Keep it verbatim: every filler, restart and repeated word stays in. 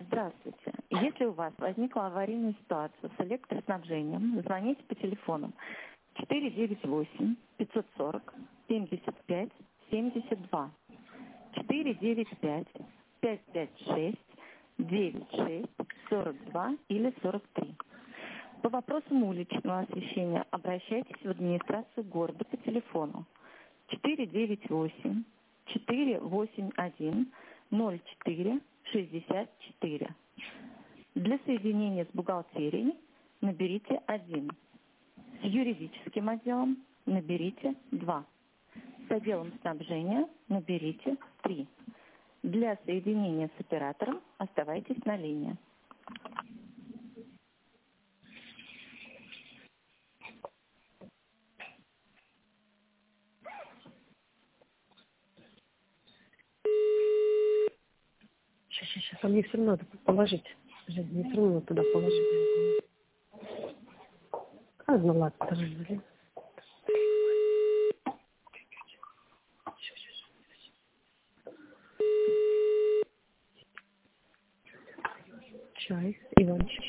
Здравствуйте. Если у вас возникла аварийная ситуация с электроснабжением, звоните по телефону четыре девять восемь пятьсот сорок семьдесят пять семьдесят два, четыре девять пять пять пять шесть девять шесть сорок два или сорок три. По вопросам уличного освещения обращайтесь в администрацию города по телефону четыре девять восемь четыре восемь один ноль четыре шестьдесят четыре. Для соединения с бухгалтерией наберите один. С юридическим отделом наберите два. С отделом снабжения наберите три. Для соединения с оператором оставайтесь на линии. Сейчас, сейчас, сейчас. А мне все равно надо положить. Жень, мне все равно туда положить. А, ну ладно, подожди. Чай, Иванчик.